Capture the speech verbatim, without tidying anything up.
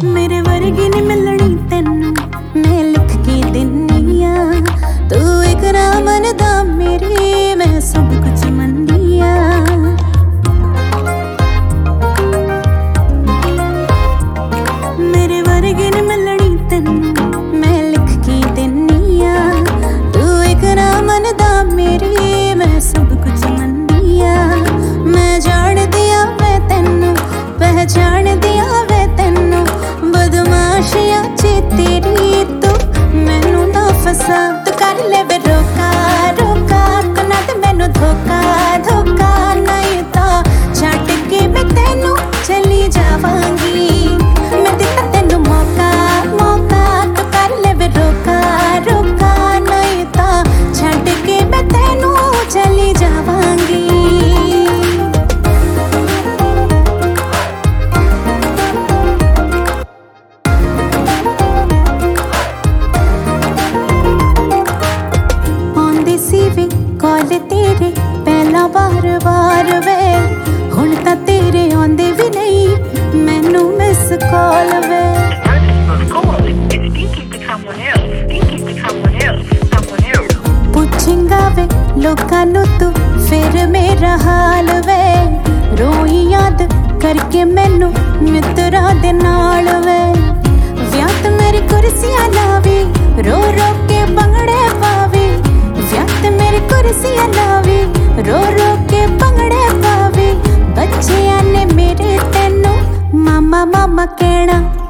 मेरे वर्गी नहीं मिलनी तेनू मैं लिख के दिन्नी आ। तू एक ना मनदा मेरी मैं सब कुछ मनदी आ। मेरे वर्गी नहीं मिलनी तेनू मैं लिख के दिन्नी आ। तू एक ना मनदा मेरी मैं सब कुछ मनदी आ। मैं जान दिया मैं तेनू पहचान दिया वे तेनू बदमाशियां च तेरी तू मैनू ना फसा। तू कर ले वे रोका रोका कना ते मैनू धोखा धोखा नहीं तो छड्ड के मैं तेनू चली जावांगी। मैं दिता तेनू मौका मौका तू कर ले वे रोका रोका नहीं तो छड्ड के मैं तेनू चली जावांगी। कॉल तेरे पहला बार बार वे हुण तां तेरे आंदे भी नहीं मैनू मिस कॉल वे। पुछेंगा वे लोकां नू तू फिर मेरा हाल वे रोई याद करके मैनू मित्रा दे नाल वे। व्यात मेरी कुर्सियां लावी रो रो के भंगड़े पावी। व्यात मेरी कुर्सियां लावी रो रो के भंगड़े पावी। बच्चियां ने मेरे तेनू मामा मामा कहना